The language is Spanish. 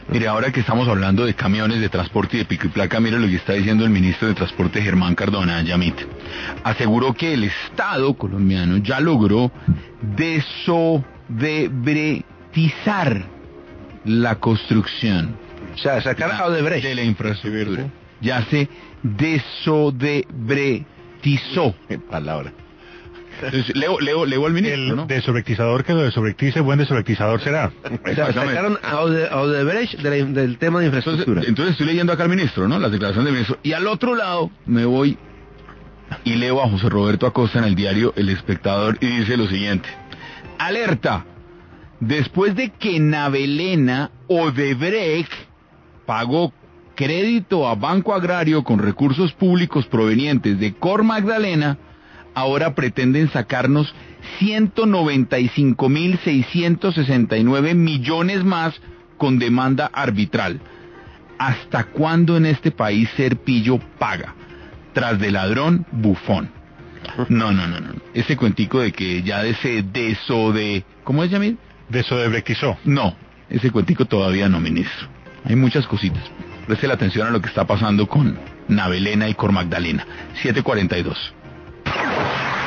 Mire, ahora que estamos hablando de camiones de transporte y de pico y placa, mire lo que está diciendo el ministro de Transporte Germán Cardona, Yamit. Aseguró que el Estado colombiano ya logró desobretizar la construcción. O sea, sacar a Odebrecht de la infraestructura. Ya se desodebretizó. Qué palabra. Entonces, leo al ministro, El ¿no? desobrectizador que lo desobrectice, buen desobrectizador será. O sea, sacaron a Odebrecht del tema de infraestructura. Entonces estoy leyendo acá al ministro, ¿no? Las declaraciones del ministro. Y al otro lado me voy y leo a José Roberto Acosta en el diario El Espectador y dice lo siguiente. Alerta. Después de que Navelena Odebrecht pagó crédito a Banco Agrario con recursos públicos provenientes de Cor Magdalena, ahora pretenden sacarnos 195.669 millones más con demanda arbitral. ¿Hasta cuándo en este país ser pillo paga? Tras de ladrón, bufón. No. Ese cuentico de que ya de ese ¿cómo es, Yamil? Desodebrectizó. No, ese cuentico todavía no, ministro. Hay muchas cositas. Preste la atención a lo que está pasando con Navelena y Cor Magdalena. 7:42.